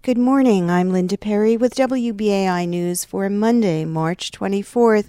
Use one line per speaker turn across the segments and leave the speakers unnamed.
Good morning, I'm Linda Perry with WBAI News for Monday, March 24th,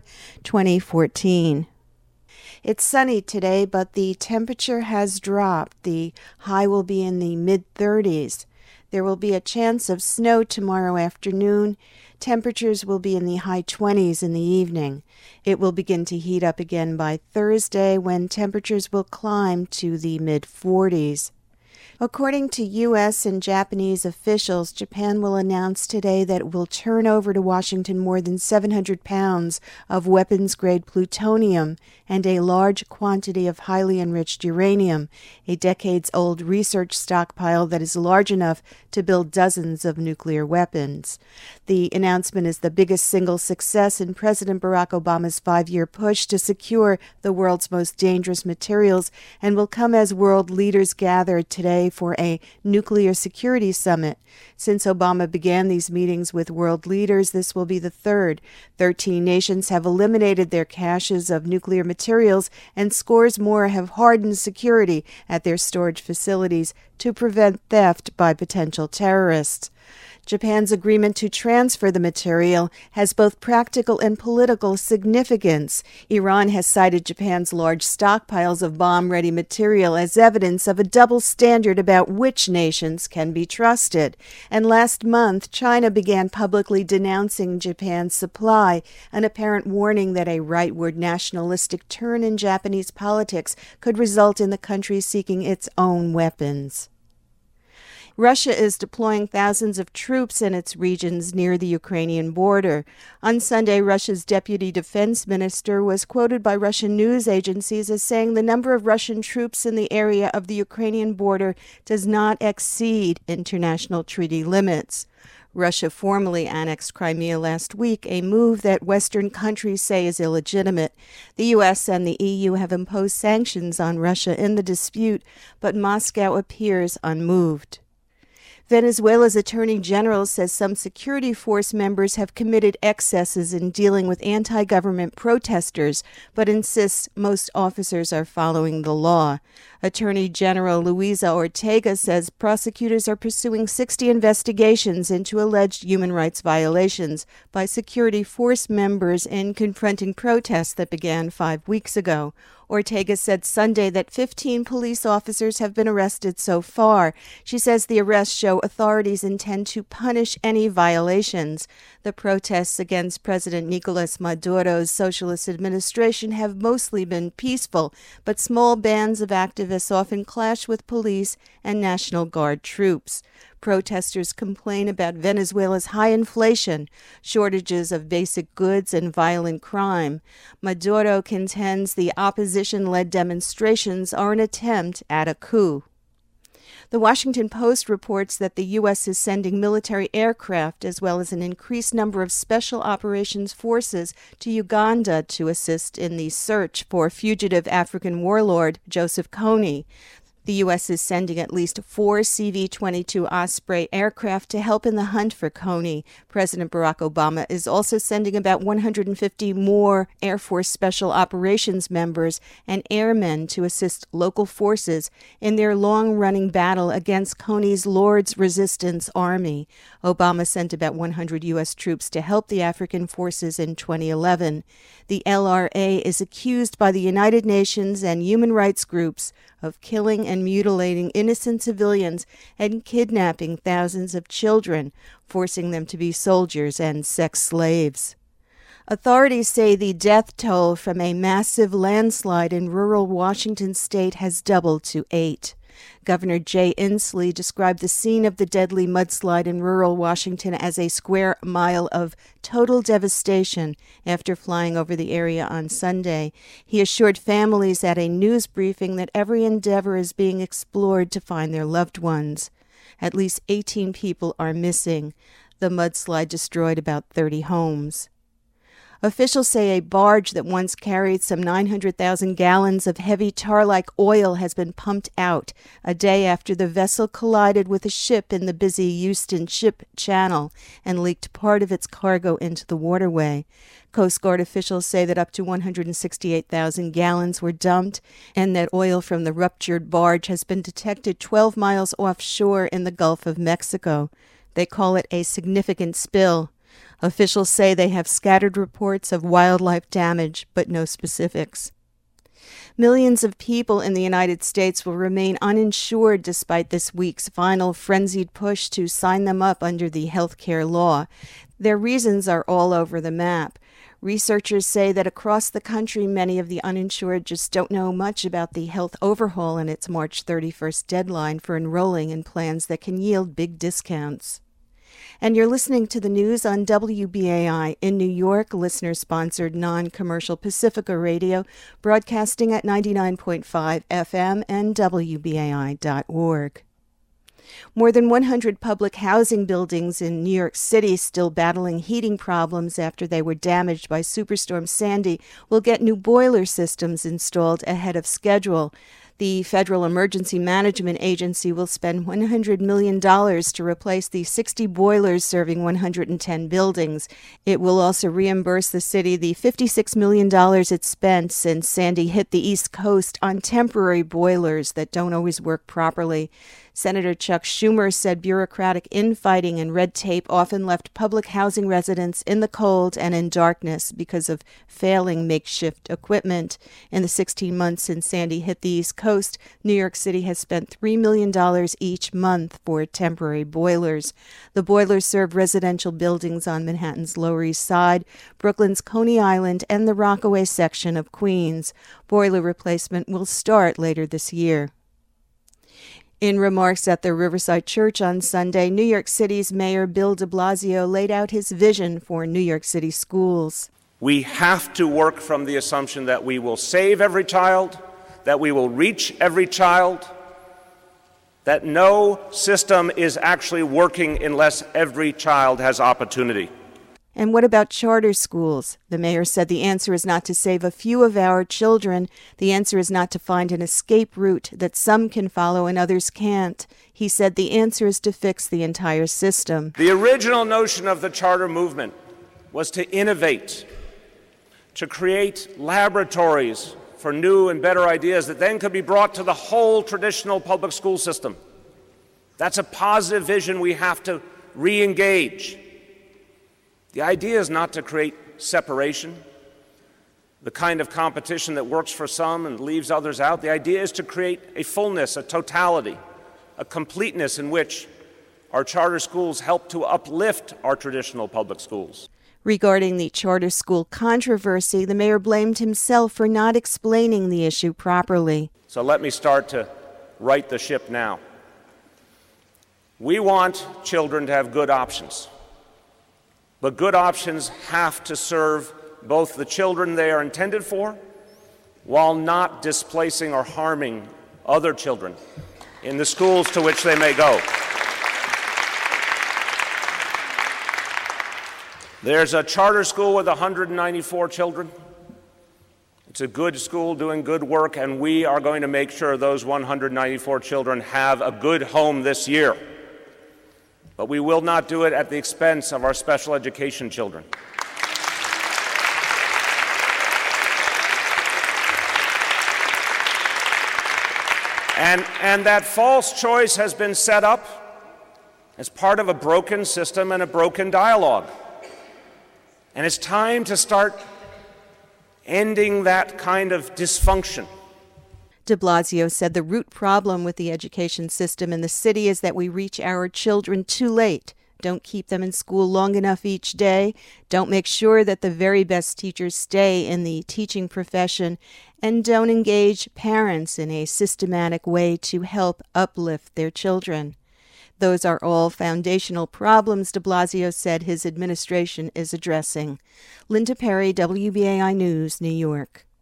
2014. It's sunny today, but the temperature has dropped. The high will be in the mid-30s. There will be a chance of snow tomorrow afternoon. Temperatures will be in the high 20s in the evening. It will begin to heat up again by Thursday when temperatures will climb to the mid-40s. According to U.S. and Japanese officials, Japan will announce today that it will turn over to Washington more than 700 pounds of weapons-grade plutonium and a large quantity of highly enriched uranium, a decades-old research stockpile that is large enough to build dozens of nuclear weapons. The announcement is the biggest single success in President Barack Obama's 5-year push to secure the world's most dangerous materials and will come as world leaders gather today for a nuclear security summit. Since Obama began these meetings with world leaders, this will be the third. 13 nations have eliminated their caches of nuclear materials, and scores more have hardened security at their storage facilities to prevent theft by potential terrorists. Japan's agreement to transfer the material has both practical and political significance. Iran has cited Japan's large stockpiles of bomb-ready material as evidence of a double standard about which nations can be trusted. And last month, China began publicly denouncing Japan's supply, an apparent warning that a rightward nationalistic turn in Japanese politics could result in the country seeking its own weapons. Russia is deploying thousands of troops in its regions near the Ukrainian border. On Sunday, Russia's deputy defense minister was quoted by Russian news agencies as saying the number of Russian troops in the area of the Ukrainian border does not exceed international treaty limits. Russia formally annexed Crimea last week, a move that Western countries say is illegitimate. The U.S. and the EU have imposed sanctions on Russia in the dispute, but Moscow appears unmoved. Venezuela's Attorney General says some security force members have committed excesses in dealing with anti-government protesters, but insists most officers are following the law. Attorney General Luisa Ortega says prosecutors are pursuing 60 investigations into alleged human rights violations by security force members in confronting protests that began 5 weeks ago. Ortega said Sunday that 15 police officers have been arrested so far. She says the arrests show authorities intend to punish any violations. The protests against President Nicolas Maduro's socialist administration have mostly been peaceful, but small bands of activists often clash with police and National Guard troops. Protesters complain about Venezuela's high inflation, shortages of basic goods, and violent crime. Maduro contends the opposition-led demonstrations are an attempt at a coup. The Washington Post reports that the U.S. is sending military aircraft as well as an increased number of special operations forces to Uganda to assist in the search for fugitive African warlord Joseph Kony. The U.S. is sending at least 4 CV-22 Osprey aircraft to help in the hunt for Kony. President Barack Obama is also sending about 150 more Air Force Special Operations members and airmen to assist local forces in their long-running battle against Kony's Lord's Resistance Army. Obama sent about 100 U.S. troops to help the African forces in 2011. The LRA is accused by the United Nations and human rights groups of killing and mutilating innocent civilians and kidnapping thousands of children, forcing them to be soldiers and sex slaves. Authorities say the death toll from a massive landslide in rural Washington state has doubled to 8. Governor Jay Inslee described the scene of the deadly mudslide in rural Washington as a square mile of total devastation after flying over the area on Sunday. He assured families at a news briefing that every endeavor is being explored to find their loved ones. At least 18 people are missing. The mudslide destroyed about 30 homes. Officials say a barge that once carried some 900,000 gallons of heavy tar-like oil has been pumped out a day after the vessel collided with a ship in the busy Houston Ship Channel and leaked part of its cargo into the waterway. Coast Guard officials say that up to 168,000 gallons were dumped and that oil from the ruptured barge has been detected 12 miles offshore in the Gulf of Mexico. They call it a significant spill. Officials say they have scattered reports of wildlife damage, but no specifics. Millions of people in the United States will remain uninsured despite this week's final frenzied push to sign them up under the health care law. Their reasons are all over the map. Researchers say that across the country, many of the uninsured just don't know much about the health overhaul and its March 31st deadline for enrolling in plans that can yield big discounts. And you're listening to the news on WBAI in New York, listener-sponsored non-commercial Pacifica Radio, broadcasting at 99.5 FM and WBAI.org. More than 100 public housing buildings in New York City still battling heating problems after they were damaged by Superstorm Sandy will get new boiler systems installed ahead of schedule. The Federal Emergency Management Agency will spend $100 million to replace the 60 boilers serving 110 buildings. It will also reimburse the city the $56 million it spent since Sandy hit the East Coast on temporary boilers that don't always work properly. Senator Chuck Schumer said bureaucratic infighting and red tape often left public housing residents in the cold and in darkness because of failing makeshift equipment. In the 16 months since Sandy hit the East Coast, New York City has spent $3 million each month for temporary boilers. The boilers serve residential buildings on Manhattan's Lower East Side, Brooklyn's Coney Island, and the Rockaway section of Queens. Boiler replacement will start later this year. In remarks at the Riverside Church on Sunday, New York City's Mayor Bill de Blasio laid out his vision for New York City schools.
We have to work from the assumption that we will save every child, that we will reach every child, that no system is actually working unless every child has opportunity.
And what about charter schools? The mayor said the answer is not to save a few of our children. The answer is not to find an escape route that some can follow and others can't. He said the answer is to fix the entire system.
The original notion of the charter movement was to innovate, to create laboratories for new and better ideas that then could be brought to the whole traditional public school system. That's a positive vision we have to re-engage. The idea is not to create separation, the kind of competition that works for some and leaves others out. The idea is to create a fullness, a totality, a completeness in which our charter schools help to uplift our traditional public schools.
Regarding the charter school controversy, the mayor blamed himself for not explaining the issue properly.
So let me start to right the ship now. We want children to have good options. But good options have to serve both the children they are intended for while not displacing or harming other children in the schools to which they may go. There's a charter school with 194 children. It's a good school doing good work, and we are going to make sure those 194 children have a good home this year. But we will not do it at the expense of our special education children. And that false choice has been set up as part of a broken system and a broken dialogue. And it's time to start ending that kind of dysfunction.
De Blasio said the root problem with the education system in the city is that we reach our children too late, don't keep them in school long enough each day, don't make sure that the very best teachers stay in the teaching profession, and don't engage parents in a systematic way to help uplift their children. Those are all foundational problems, de Blasio said his administration is addressing. Linda Perry, WBAI News, New York.